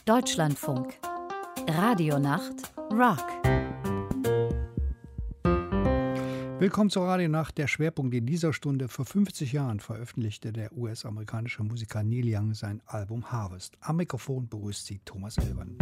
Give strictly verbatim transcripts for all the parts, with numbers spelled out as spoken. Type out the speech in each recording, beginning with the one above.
Deutschlandfunk. Radionacht Rock. Willkommen zur Radionacht. Der Schwerpunkt in dieser Stunde: Vor fünfzig Jahren veröffentlichte der U S-amerikanische Musiker Neil Young sein Album Harvest. Am Mikrofon begrüßt sie Thomas Elbern.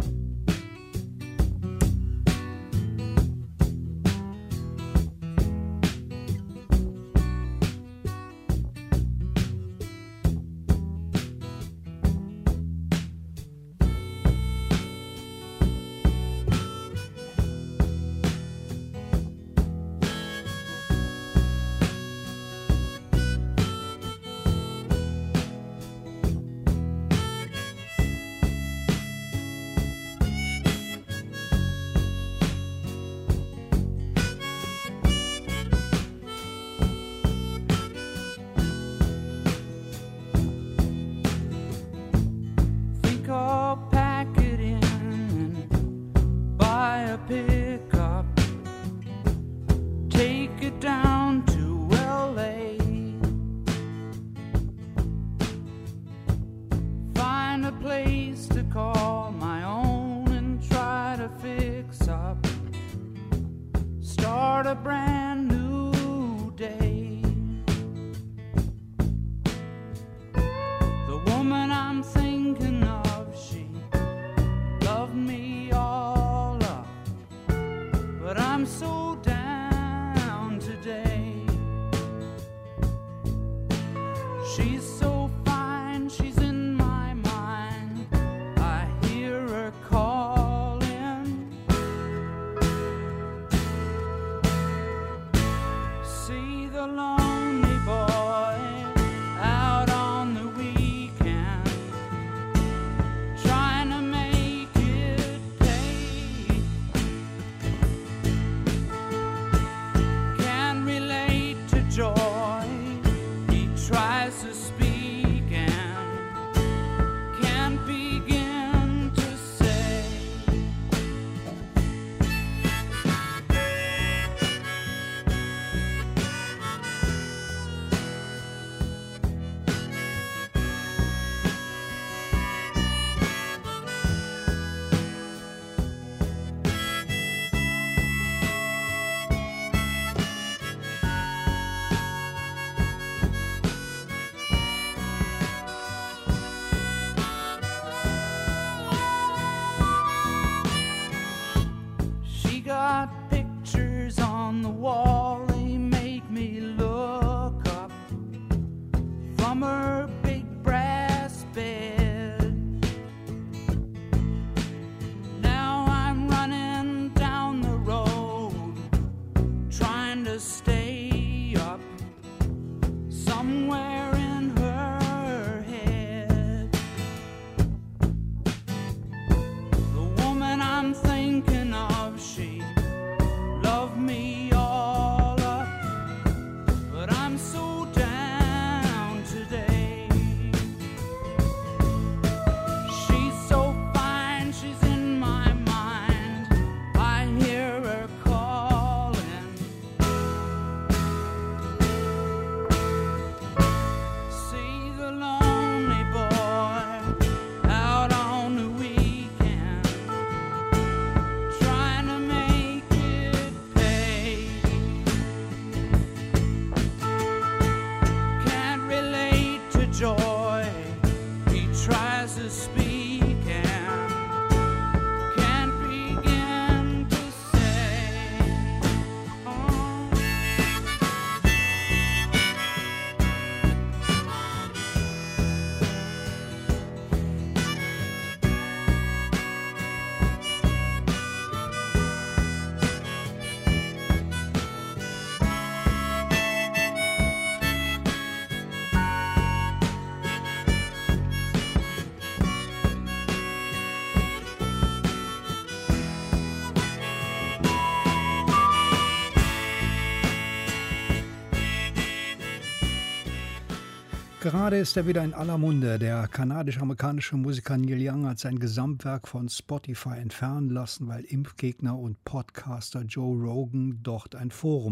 Gerade ist er wieder in aller Munde. Der kanadisch-amerikanische Musiker Neil Young hat sein Gesamtwerk von Spotify entfernen lassen, weil Impfgegner und Podcaster Joe Rogan dort ein Forum hat.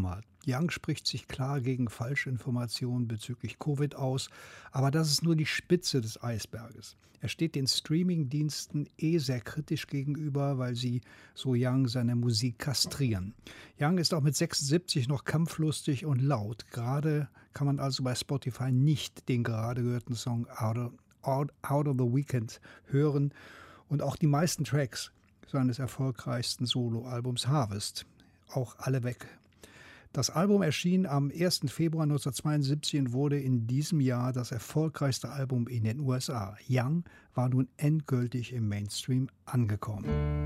Young spricht sich klar gegen Falschinformationen bezüglich Covid aus, aber das ist nur die Spitze des Eisberges. Er steht den Streaming-Diensten eh sehr kritisch gegenüber, weil sie, so Young, seine Musik kastrieren. Young ist auch mit sechsundsiebzig noch kampflustig und laut. Gerade kann man also bei Spotify nicht den gerade gehörten Song Out of, Out, Out of the Weekend hören und auch die meisten Tracks seines erfolgreichsten Soloalbums Harvest, auch alle weg. Das Album erschien am ersten Februar neunzehnhundertzweiundsiebzig und wurde in diesem Jahr das erfolgreichste Album in den U S A. Young war nun endgültig im Mainstream angekommen.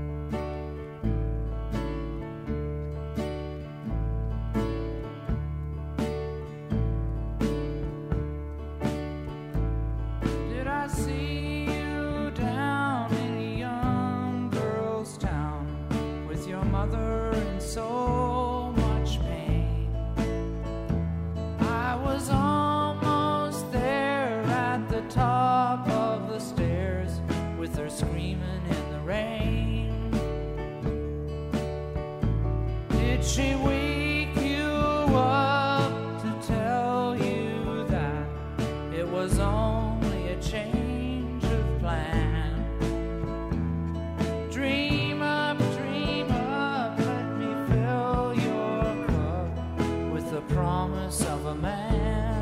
Did I see you down in a young girl's town with your mother and so much pain? I was almost there at the top of the stairs with her screaming in the rain. Did she wake you up to tell you that it was only a change of plan? Dream up, dream up, let me fill your cup with the promise of a man.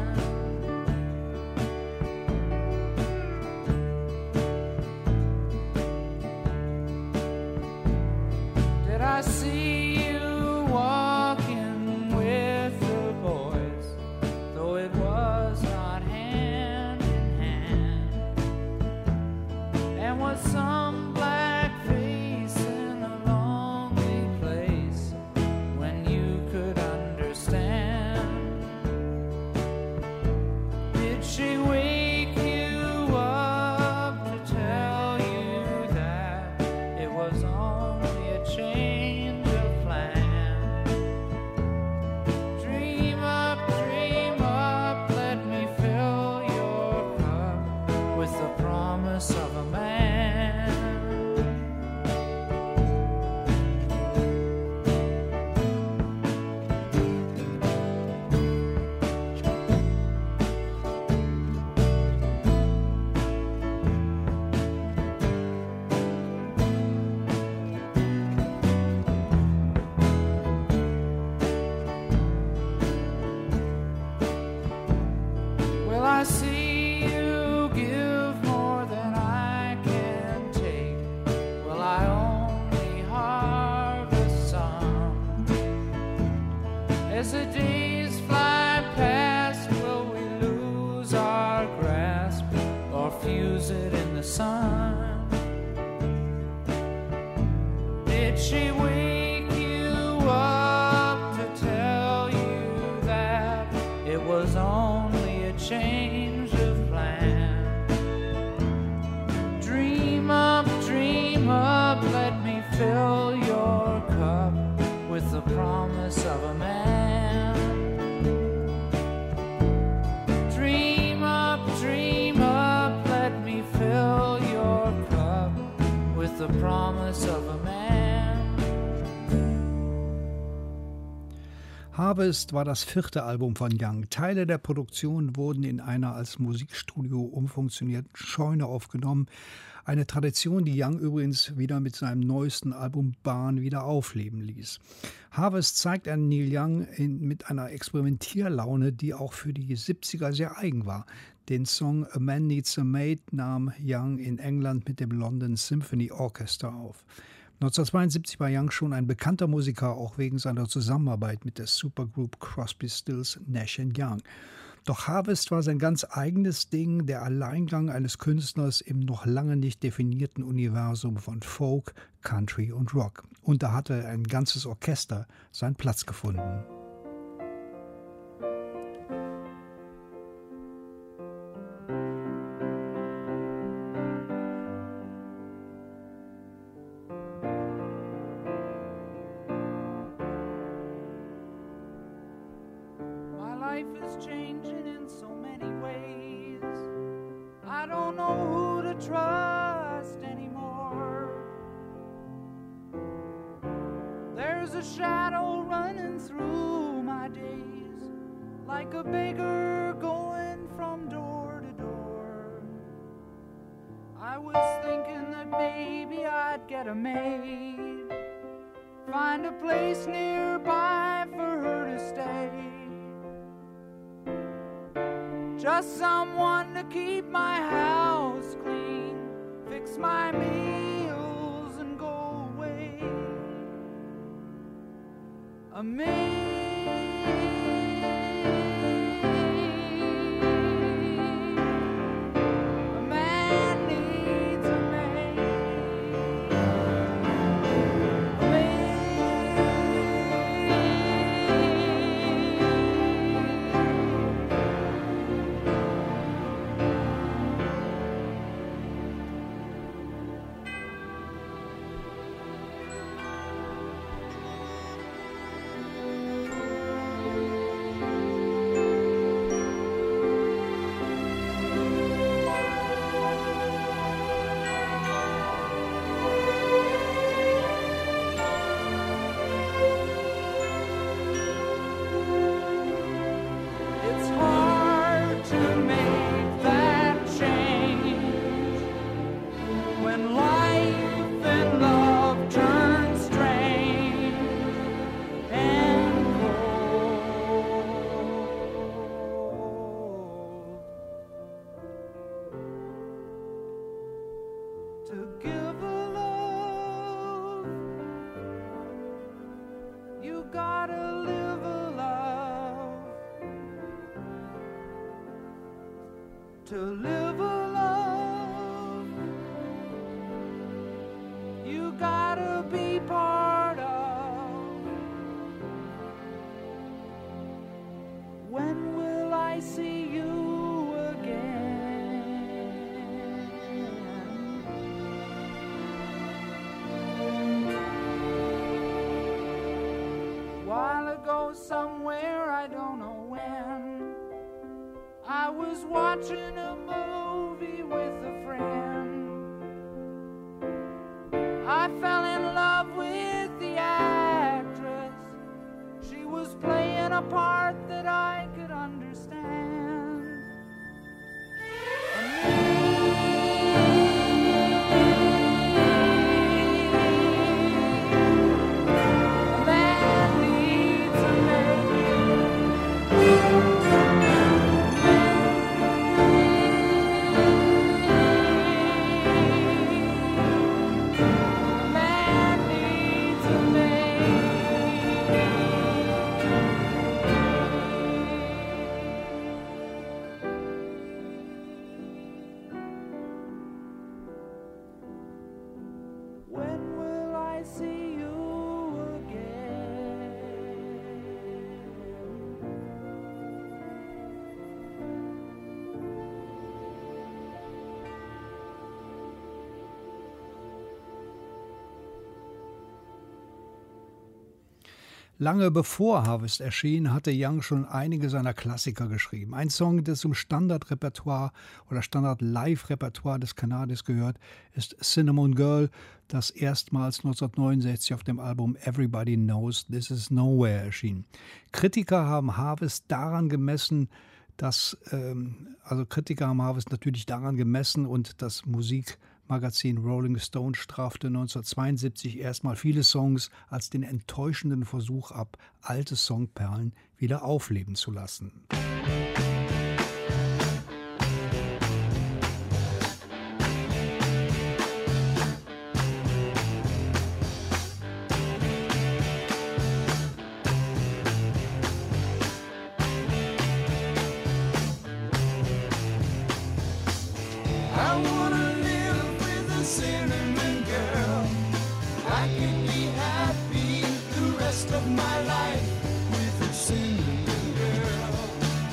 Did I see you walking with the boys, though it was not hand in hand? And was some black face in a lonely place when you could understand? Did she wake you up to tell you that it was only a change of plan? Dream up, dream up, let me fill your cup with the promise of a man. Will I see you give more than I can take? Will I only harvest some? As the days fly past, will we lose our grasp or fuse it in the sun? Did she wake you up to tell you that it was only a change of plan? Dream up, dream up, let me fill your cup with the promise of a man. Dream up, dream up, let me fill your cup with the promise of a man. Harvest war das vierte Album von Young. Teile der Produktion wurden in einer als Musikstudio umfunktionierten Scheune aufgenommen. Eine Tradition, die Young übrigens wieder mit seinem neuesten Album Barn wieder aufleben ließ. Harvest zeigt einen Neil Young in, mit einer Experimentierlaune, die auch für die siebziger sehr eigen war. Den Song A Man Needs a Maid nahm Young in England mit dem London Symphony Orchestra auf. neunzehnhundertzweiundsiebzig war Young schon ein bekannter Musiker, auch wegen seiner Zusammenarbeit mit der Supergroup Crosby, Stills, Nash and Young. Doch Harvest war sein ganz eigenes Ding, der Alleingang eines Künstlers im noch lange nicht definierten Universum von Folk, Country und Rock. Und da hatte ein ganzes Orchester seinen Platz gefunden. There's a shadow running through my days like a beggar going from door to door. I was thinking that maybe I'd get a maid, find a place nearby for her to stay, just someone to keep my house clean, fix my meals and go away. A maid. To live a love, you gotta be part of. When will I see you again? While ago somewhere, I don't know when, I was watching a movie with a friend. I fell in love with the actress. She was playing a part that I could understand. A man needs a Lange bevor Harvest erschien, hatte Young schon einige seiner Klassiker geschrieben. Ein Song, der zum Standardrepertoire oder Standard-Live-Repertoire des Kanadiers gehört, ist Cinnamon Girl, das erstmals neunzehnhundertneunundsechzig auf dem Album Everybody Knows This Is Nowhere erschien. Kritiker haben Harvest daran gemessen, dass, ähm, also Kritiker haben Harvest natürlich daran gemessen und das Musikmagazin Rolling Stone strafte neunzehnhundertzweiundsiebzig erstmal viele Songs als den enttäuschenden Versuch ab, alte Songperlen wieder aufleben zu lassen. Of my life with a cinnamon girl.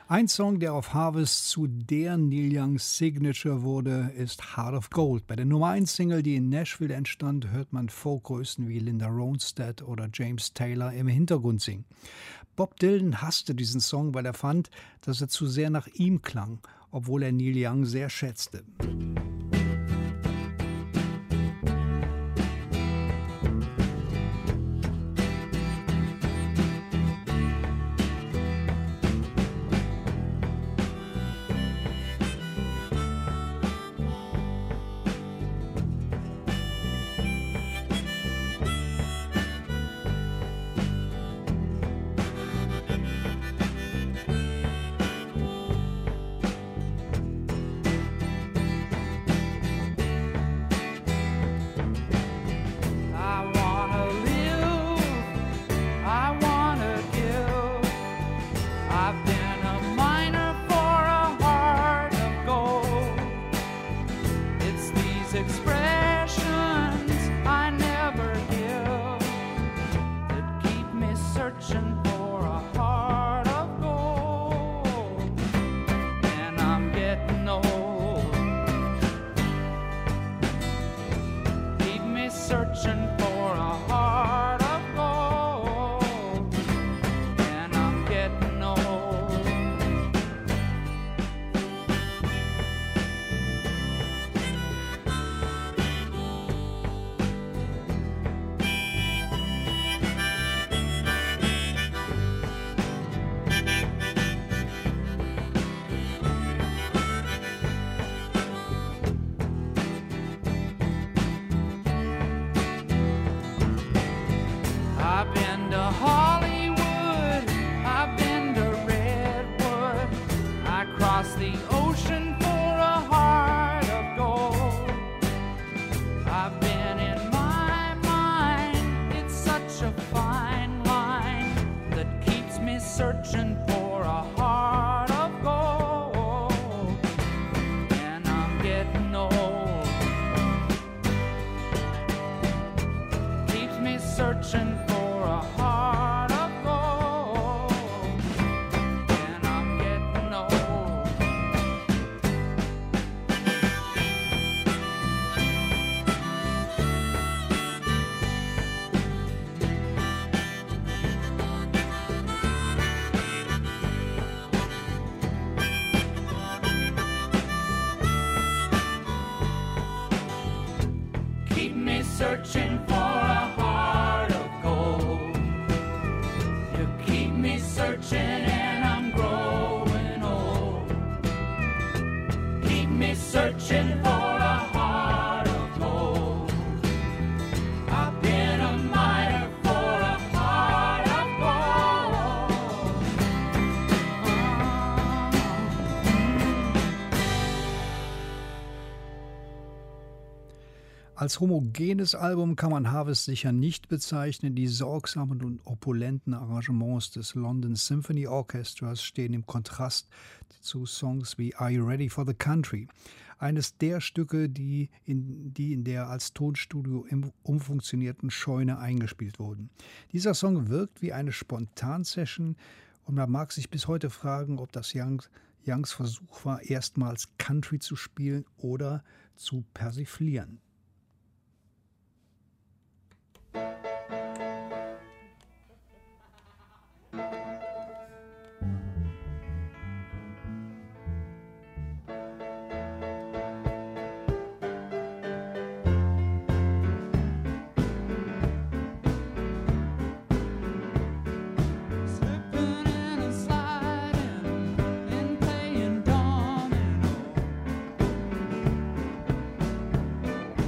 Ein Song, der auf Harvest zu der Neil Young Signature wurde, ist Heart of Gold. Bei der Nummer eins Single, die in Nashville entstand, hört man Folkgrößen wie Linda Ronstadt oder James Taylor im Hintergrund singen. Bob Dylan hasste diesen Song, weil er fand, dass er zu sehr nach ihm klang, obwohl er Neil Young sehr schätzte. Searching for a heart of gold. You keep me searching and I'm growing old. Keep me searching for a heart of gold. I've been a miner for a heart of gold. Als homogenes Album kann man Harvest sicher nicht bezeichnen. Die sorgsamen und opulenten Arrangements des London Symphony Orchestras stehen im Kontrast zu Songs wie Are You Ready for the Country? Eines der Stücke, die in, die in der als Tonstudio umfunktionierten Scheune eingespielt wurden. Dieser Song wirkt wie eine Spontansession und man mag sich bis heute fragen, ob das Youngs, Youngs Versuch war, erstmals Country zu spielen oder zu persiflieren. Slipping and sliding and playing domino.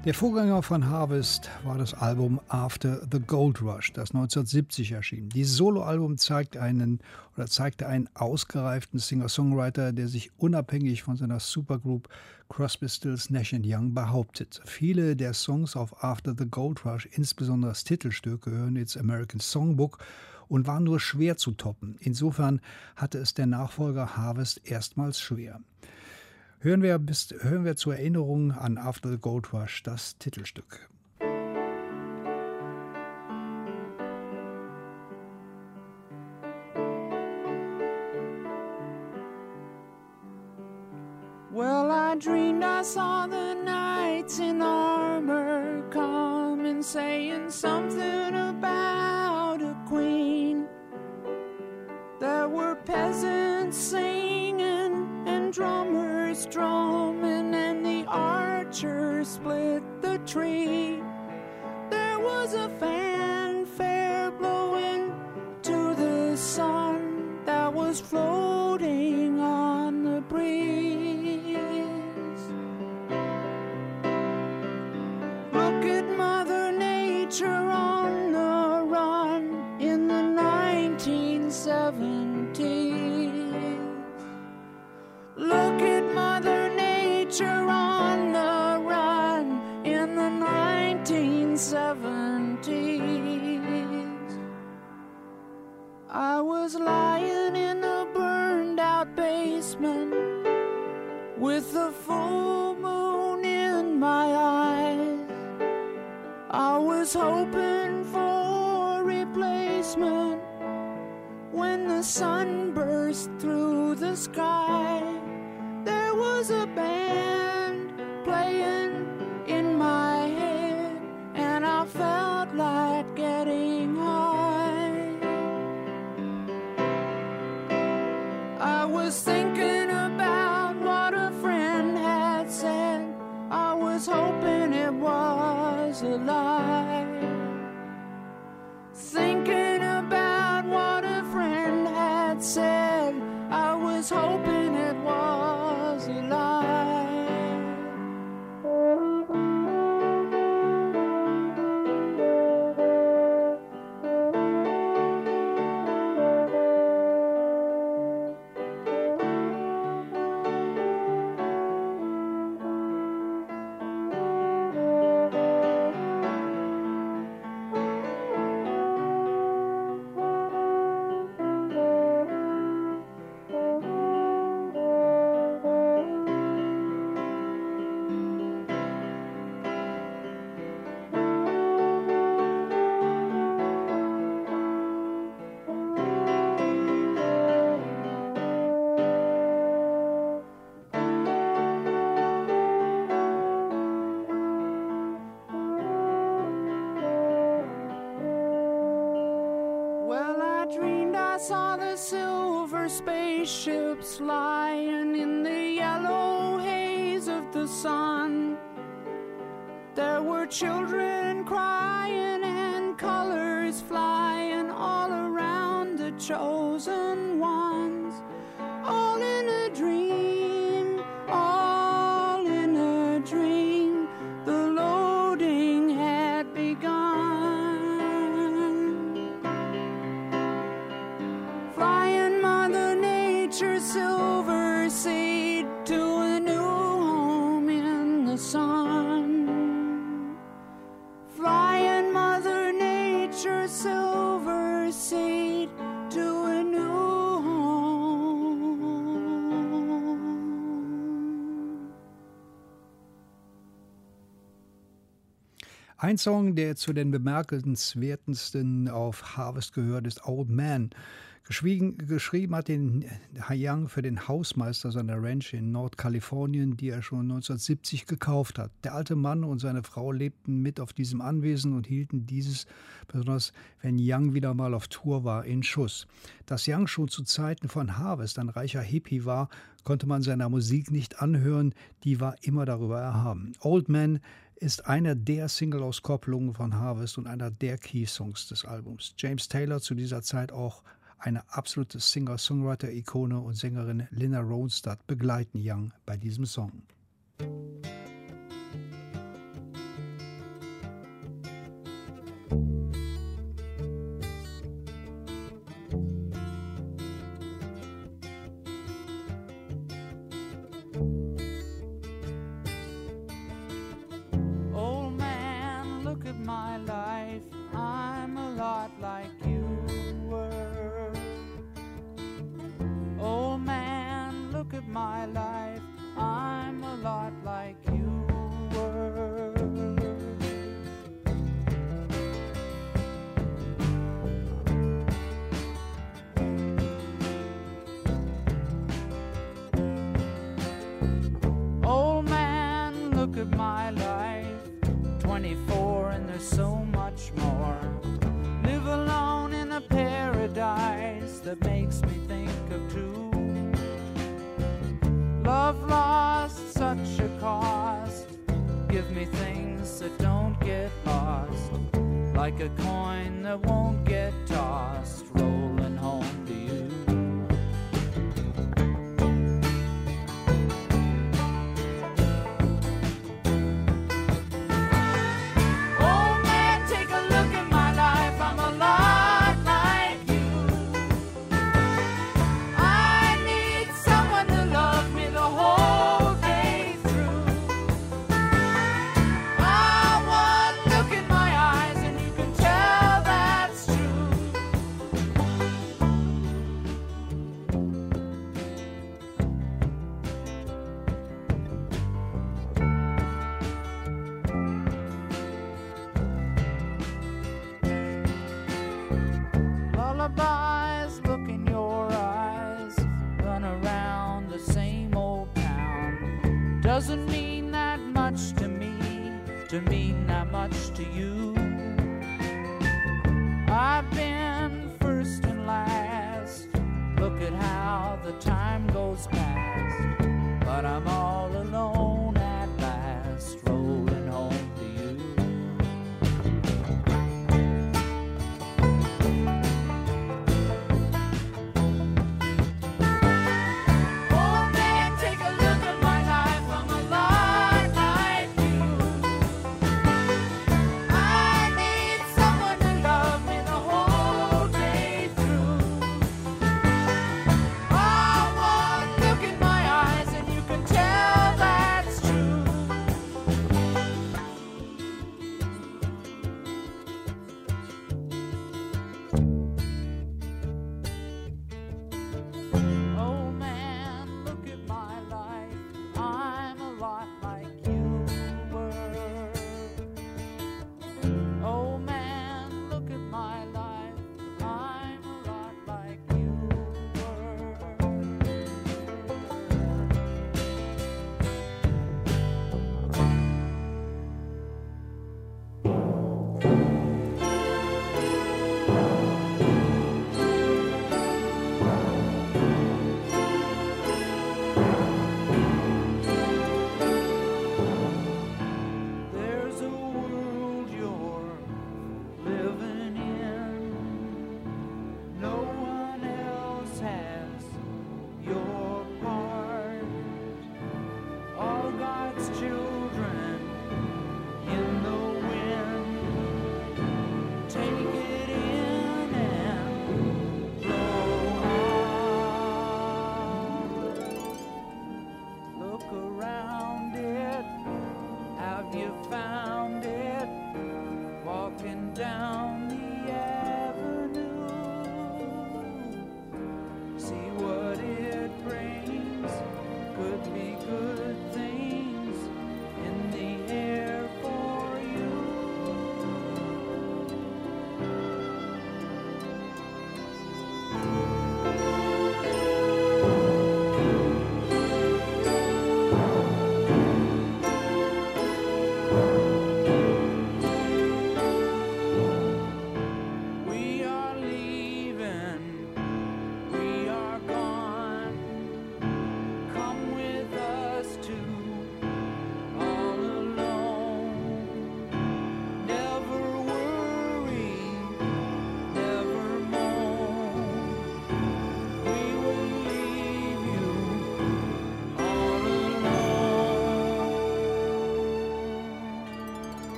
Der Vorgänger von Harvest war das Album After the Gold Rush, das neunzehnhundertsiebzig erschien. Dieses Soloalbum zeigt einen oder zeigte einen ausgereiften Singer-Songwriter, der sich unabhängig von seiner Supergroup Crosby, Stills, Nash and Young behauptet. Viele der Songs auf After the Gold Rush, insbesondere das Titelstück, gehören ins American Songbook und waren nur schwer zu toppen. Insofern hatte es der Nachfolger Harvest erstmals schwer. Hören wir, bis, hören wir zur Erinnerung an After the Gold Rush das Titelstück. Well, I dreamed I saw the knights in armor coming, saying something about a queen. There were peasants singing and drummers drumming, and the archers split the tree. There was a fanfare blowing to the sun that was floating on the breeze. Look at Mother Nature on the run in the nineteen seventies. Look at Mother Nature on the run in the nineteen seventies. I was lying in a burned out basement with the full moon in my eyes. I was hoping for replacement when the sun burst through the sky. There was a band playing in my head, and I felt like getting high. I was thinking about what a friend had said. I was hoping it was a lie. Thinking about what a friend had said, I was hoping it was a lie. Saw the silver spaceships lying in the yellow haze of the sun. There were children crying and colors flying all around the chosen ones. All in a dream, all in a dream, the loading had begun. Silver seed to a new home in the sun. Flying Mother Nature, silver seed to a new home. Ein Song, der zu den bemerkenswertesten auf Harvest gehört, ist Old Man. Geschrieben, geschrieben hat den Young für den Hausmeister seiner Ranch in Nordkalifornien, die er schon neunzehnhundertsiebzig gekauft hat. Der alte Mann und seine Frau lebten mit auf diesem Anwesen und hielten dieses, besonders wenn Young wieder mal auf Tour war, in Schuss. Dass Young schon zu Zeiten von Harvest ein reicher Hippie war, konnte man seiner Musik nicht anhören, die war immer darüber erhaben. Old Man ist einer der Single-Auskopplungen von Harvest und einer der Key-Songs des Albums. James Taylor, zu dieser Zeit auch eine absolute Singer-Songwriter-Ikone, und Sängerin Lina Ronstadt begleiten Young bei diesem Song. at my life, twenty-four and there's so much more. Live alone in a paradise that makes me think of two. Love lost, such a cost. Give me things that don't get lost, like a coin that won't get tossed, rolling home to you. Lullabies, look in your eyes, run around the same old town. Doesn't mean that much to me, to mean that much to you. I've been first and last, look at how the time goes past, but I'm all alone at last, rolling home to you. Tell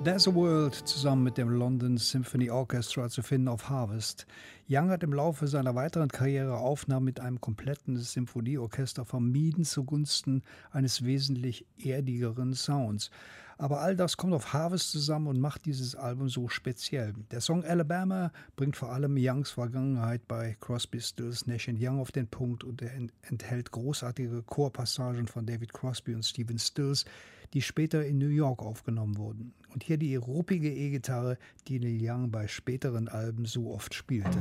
There's a World zusammen mit dem London Symphony Orchestra zu finden auf Harvest. Young hat im Laufe seiner weiteren Karriere Aufnahmen mit einem kompletten Symphonieorchester vermieden zugunsten eines wesentlich erdigeren Sounds. Aber all das kommt auf Harvest zusammen und macht dieses Album so speziell. Der Song Alabama bringt vor allem Youngs Vergangenheit bei Crosby, Stills, Nash and Young auf den Punkt und er enthält großartige Chorpassagen von David Crosby und Stephen Stills, die später in New York aufgenommen wurden. Und hier die ruppige E-Gitarre, die Neil Young bei späteren Alben so oft spielte.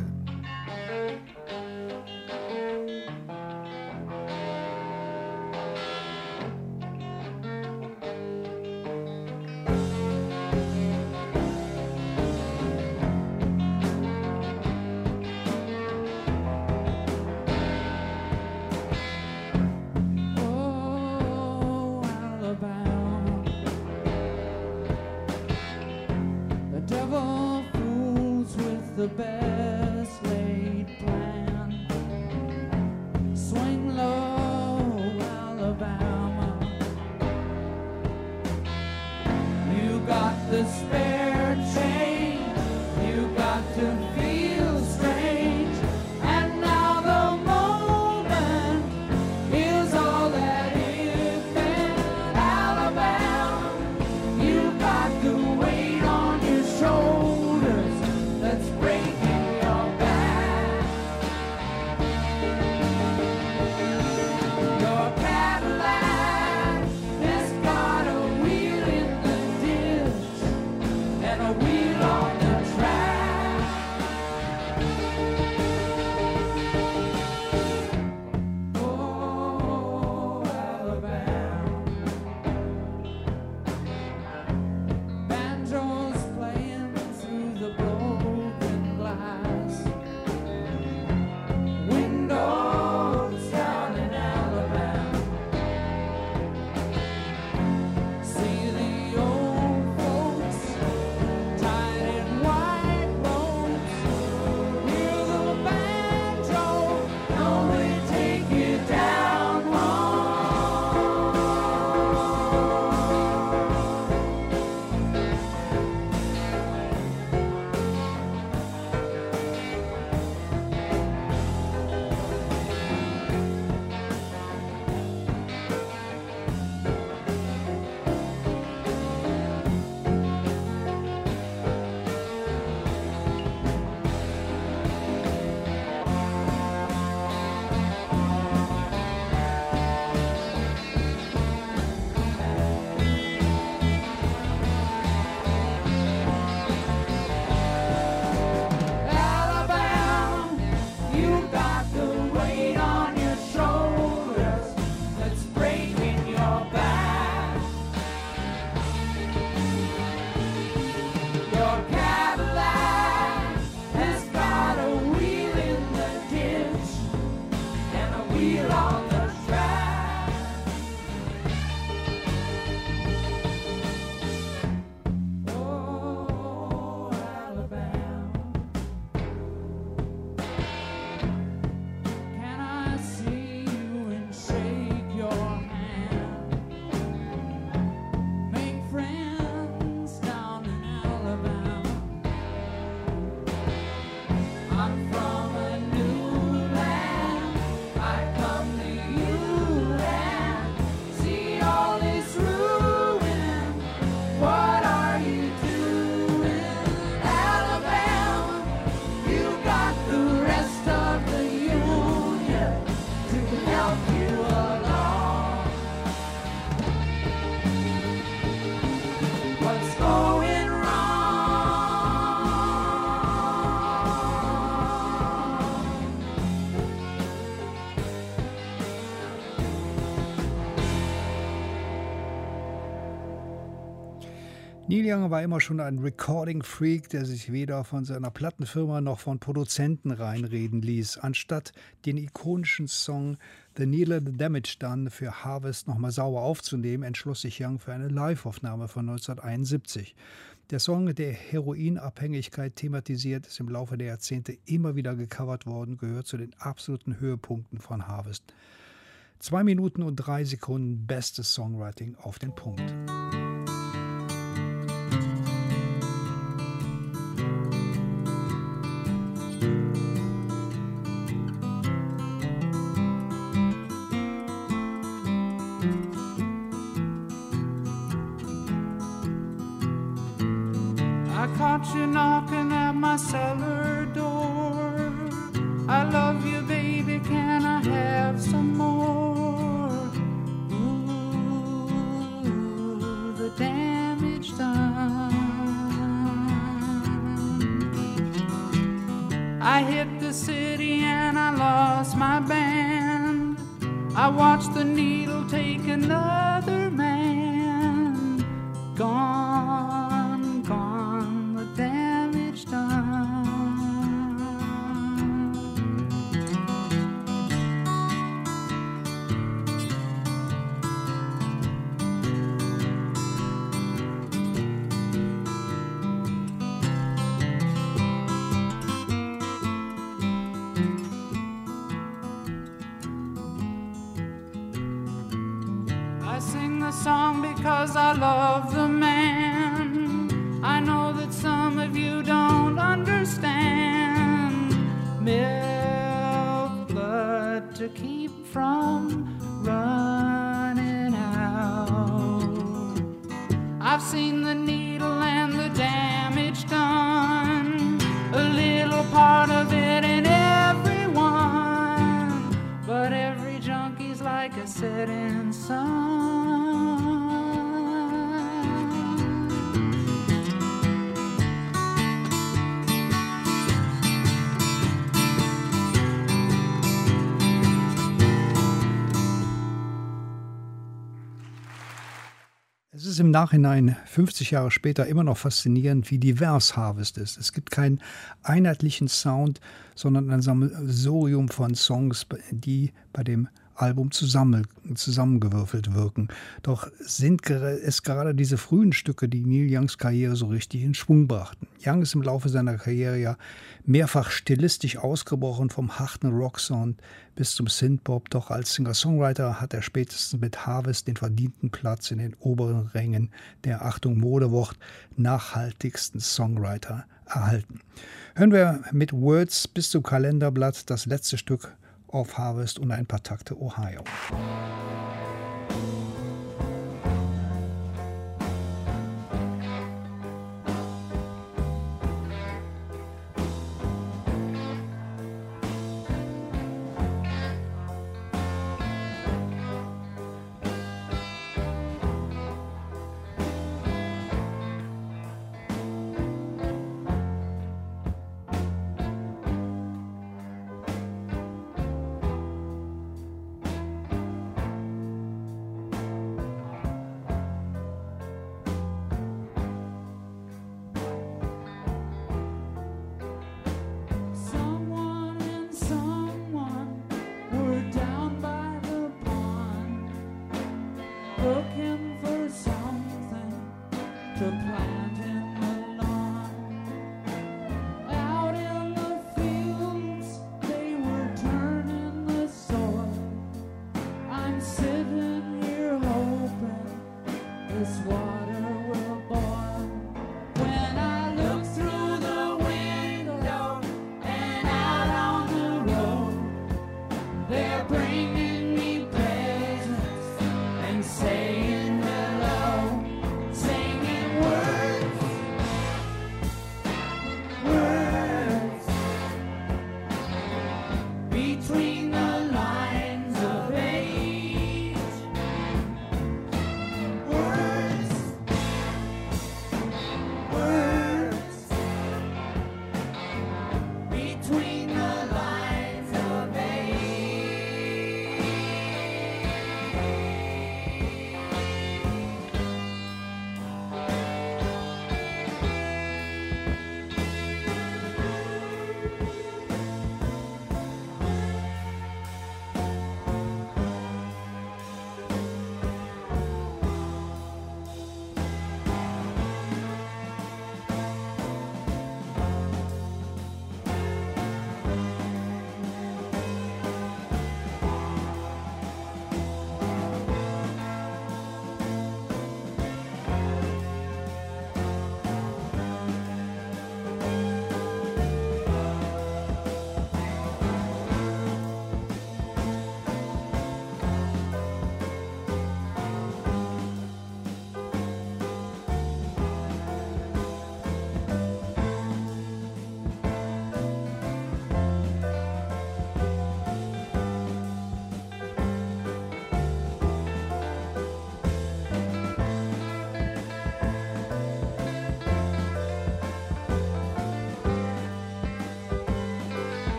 The best laid plan. Swing low, Alabama. You got the spare change. You got to feel strange. And now the moment is all that is been. Alabama, you got the weight on your shoulders. Let's breaking your back. Your Cadillac has got a wheel in the ditch and a wheel on the track. Oh, Alabama. Banjos playing through the broken glass. Windows down in Alabama. See the old folks tied in white robes. Hear the banjo, now we take you down home. Alabama, you got the weight on your shoulders that's breaking your back. Your Cadillac has got a wheel in the ditch and a wheel on the track. Oh, Alabama. Can I see you and shake your hand? Make friends down in Alabama. I'm from a new land. I come to you and see all this ruin. What are you doing, Alabama? You got the rest of the union to help you along. What's going wrong? Neil Young war immer schon ein Recording-Freak, der sich weder von seiner Plattenfirma noch von Produzenten reinreden ließ. Anstatt den ikonischen Song The Needle the Damage Done für Harvest nochmal sauber aufzunehmen, entschloss sich Young für eine Live-Aufnahme von neunzehnhunderteinundsiebzig. Der Song, der Heroinabhängigkeit thematisiert, ist im Laufe der Jahrzehnte immer wieder gecovert worden, gehört zu den absoluten Höhepunkten von Harvest. Zwei Minuten und drei Sekunden bestes Songwriting auf den Punkt. caught you knocking at my cellar door. I love you, baby, can I have some more? Ooh, the damage done. I hit the city and I lost my band. I watched the needle take another man. Gone, gone, the damage done. Song because I love the man. I know that some of you don't understand. Milk blood to keep from running out. I've seen the needle and the damage done, a little part of it in everyone, but every junkie's like a setting sun. Es ist im Nachhinein, fünfzig Jahre später, immer noch faszinierend, wie divers Harvest ist. Es gibt keinen einheitlichen Sound, sondern ein Sammelsurium von Songs, die bei dem Album zusammen, zusammengewürfelt wirken. Doch sind es gerade diese frühen Stücke, die Neil Youngs Karriere so richtig in Schwung brachten. Young ist im Laufe seiner Karriere ja mehrfach stilistisch ausgebrochen, vom harten Rocksound bis zum Synthpop. Doch als Singer-Songwriter hat er spätestens mit Harvest den verdienten Platz in den oberen Rängen der, Achtung, Modewort, nachhaltigsten Songwriter erhalten. Hören wir mit Words bis zum Kalenderblatt das letzte Stück auf Harvest und ein paar Takte Ohio. Saying hello, singing words.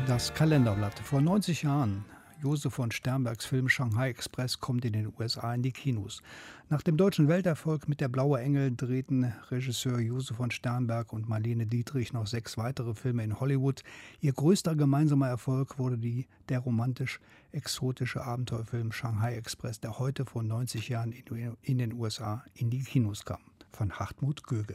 Das Kalenderblatt. Vor neunzig Jahren. Josef von Sternbergs Film Shanghai Express kommt in den U S A in die Kinos. Nach dem deutschen Welterfolg mit Der blaue Engel drehten Regisseur Josef von Sternberg und Marlene Dietrich noch sechs weitere Filme in Hollywood. Ihr größter gemeinsamer Erfolg wurde die, der romantisch-exotische Abenteuerfilm Shanghai Express, der heute vor neunzig Jahren in, in den U S A in die Kinos kam. Von Hartmut Gögel.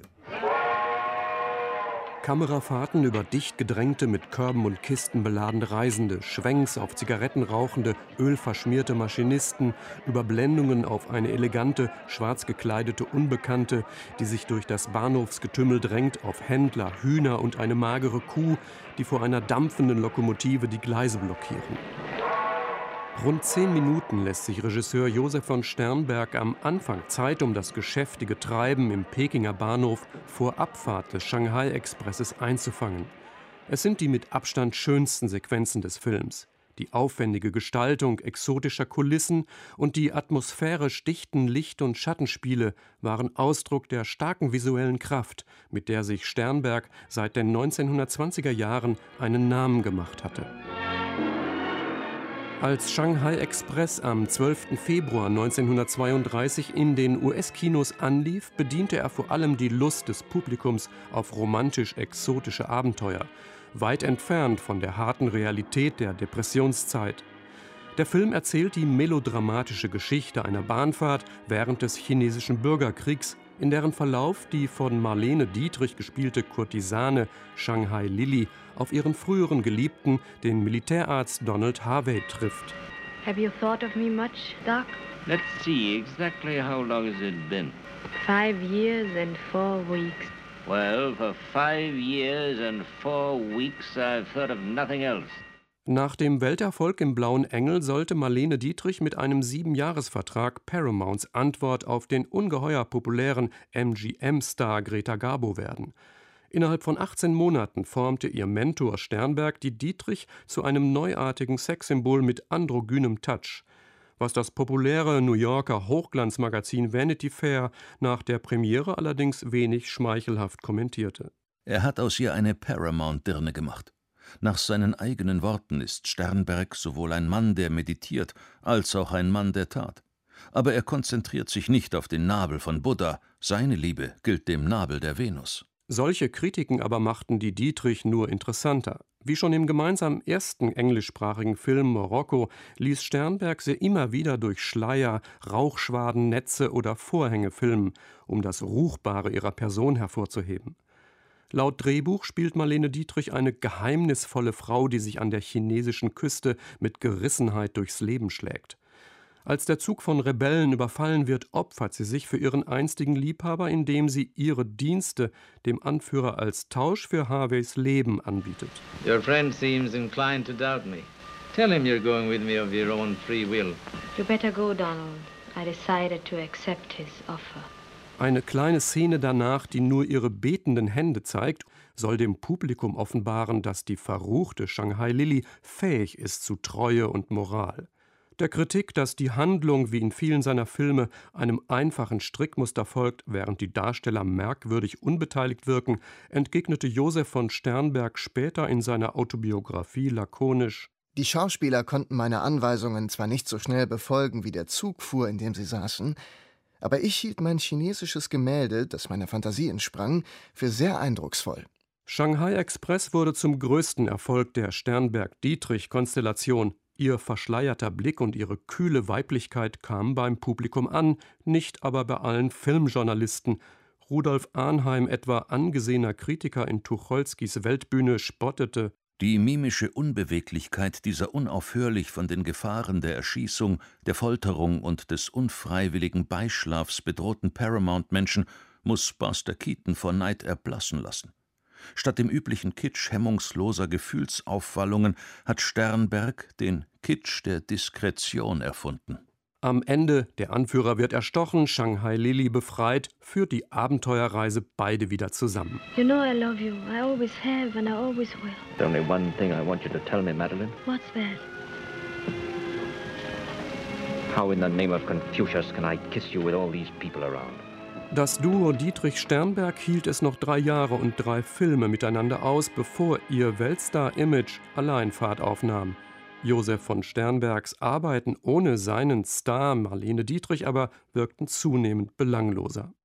Kamerafahrten über dicht gedrängte, mit Körben und Kisten beladene Reisende, Schwenks auf Zigaretten rauchende, ölverschmierte Maschinisten, Überblendungen auf eine elegante, schwarz gekleidete Unbekannte, die sich durch das Bahnhofsgetümmel drängt, auf Händler, Hühner und eine magere Kuh, die vor einer dampfenden Lokomotive die Gleise blockieren. Rund zehn Minuten lässt sich Regisseur Josef von Sternberg am Anfang Zeit, um das geschäftige Treiben im Pekinger Bahnhof vor Abfahrt des Shanghai Expresses einzufangen. Es sind die mit Abstand schönsten Sequenzen des Films. Die aufwendige Gestaltung exotischer Kulissen und die atmosphärisch dichten Licht- und Schattenspiele waren Ausdruck der starken visuellen Kraft, mit der sich Sternberg seit den neunzehnhundertzwanziger Jahren einen Namen gemacht hatte. Als Shanghai Express am zwölften Februar neunzehnhundertzweiunddreißig in den U S-Kinos anlief, bediente er vor allem die Lust des Publikums auf romantisch-exotische Abenteuer, weit entfernt von der harten Realität der Depressionszeit. Der Film erzählt die melodramatische Geschichte einer Bahnfahrt während des chinesischen Bürgerkriegs, in deren Verlauf die von Marlene Dietrich gespielte Kurtisane Shanghai Lily auf ihren früheren Geliebten, den Militärarzt Donald Harvey, trifft. Have you thought of me much, Doc? Let's see, exactly how long has it been? Five years and four weeks. Well, for five years and four weeks I've thought of nothing else. Nach dem Welterfolg im Blauen Engel sollte Marlene Dietrich mit einem Siebenjahresvertrag Paramounts Antwort auf den ungeheuer populären M G M-Star Greta Garbo werden. Innerhalb von achtzehn Monaten formte ihr Mentor Sternberg die Dietrich zu einem neuartigen Sexsymbol mit androgynem Touch, was das populäre New Yorker Hochglanzmagazin Vanity Fair nach der Premiere allerdings wenig schmeichelhaft kommentierte. Er hat aus ihr eine Paramount-Dirne gemacht. Nach seinen eigenen Worten ist Sternberg sowohl ein Mann, der meditiert, als auch ein Mann der Tat. Aber er konzentriert sich nicht auf den Nabel von Buddha, seine Liebe gilt dem Nabel der Venus. Solche Kritiken aber machten die Dietrich nur interessanter. Wie schon im gemeinsamen ersten englischsprachigen Film Morocco ließ Sternberg sie immer wieder durch Schleier, Rauchschwaden, Netze oder Vorhänge filmen, um das Ruchbare ihrer Person hervorzuheben. Laut Drehbuch spielt Marlene Dietrich eine geheimnisvolle Frau, die sich an der chinesischen Küste mit Gerissenheit durchs Leben schlägt. Als der Zug von Rebellen überfallen wird, opfert sie sich für ihren einstigen Liebhaber, indem sie ihre Dienste dem Anführer als Tausch für Harveys Leben anbietet. Your friend seems inclined to doubt me. Tell him you're going with me of your own free will. You better go, Donald. I decided to accept his offer. Eine kleine Szene danach, die nur ihre betenden Hände zeigt, soll dem Publikum offenbaren, dass die verruchte Shanghai Lily fähig ist zu Treue und Moral. Der Kritik, dass die Handlung, wie in vielen seiner Filme, einem einfachen Strickmuster folgt, während die Darsteller merkwürdig unbeteiligt wirken, entgegnete Josef von Sternberg später in seiner Autobiografie lakonisch: Die Schauspieler konnten meine Anweisungen zwar nicht so schnell befolgen, wie der Zug fuhr, in dem sie saßen, aber ich hielt mein chinesisches Gemälde, das meiner Fantasie entsprang, für sehr eindrucksvoll. Shanghai Express wurde zum größten Erfolg der Sternberg-Dietrich-Konstellation. Ihr verschleierter Blick und ihre kühle Weiblichkeit kamen beim Publikum an, nicht aber bei allen Filmjournalisten. Rudolf Arnheim, etwa angesehener Kritiker in Tucholskys Weltbühne, spottete: Die mimische Unbeweglichkeit dieser unaufhörlich von den Gefahren der Erschießung, der Folterung und des unfreiwilligen Beischlafs bedrohten Paramount-Menschen muss Buster Keaton vor Neid erblassen lassen. Statt dem üblichen Kitsch hemmungsloser Gefühlsaufwallungen hat Sternberg den Kitsch der Diskretion erfunden. Am Ende, der Anführer wird erstochen, Shanghai Lily befreit, führt die Abenteuerreise beide wieder zusammen. You know I love you. I always have and I always will. There's only one thing I want you to tell me, Madeline. What's that? How in the name of Confucius can I kiss you with all these people around? Das Duo Dietrich-Sternberg hielt es noch drei Jahre und drei Filme miteinander aus, bevor ihr Weltstar-Image allein Fahrt aufnahm. Josef von Sternbergs Arbeiten ohne seinen Star Marlene Dietrich aber wirkten zunehmend belangloser.